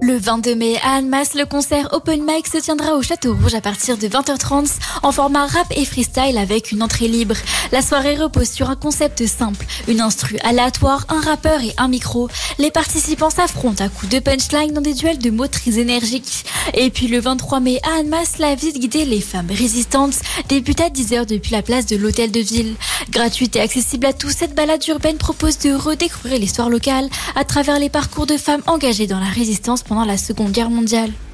Le 22 mai à Annemasse, le concert Open Mic se tiendra au Château Rouge à partir de 20h30 en format rap et freestyle avec une entrée libre. La soirée repose sur un concept simple, une instru aléatoire, un rappeur et un micro. Les participants s'affrontent à coups de punchline dans des duels de mots très énergiques. Et puis le 23 mai à Annemasse, la visite guidée Les Femmes Résistantes débute à 10h depuis la place de l'Hôtel de Ville. Gratuite et accessible à tous, cette balade urbaine propose de redécouvrir l'histoire locale à travers les parcours de femmes engagées dans la résistance pendant la Seconde Guerre mondiale.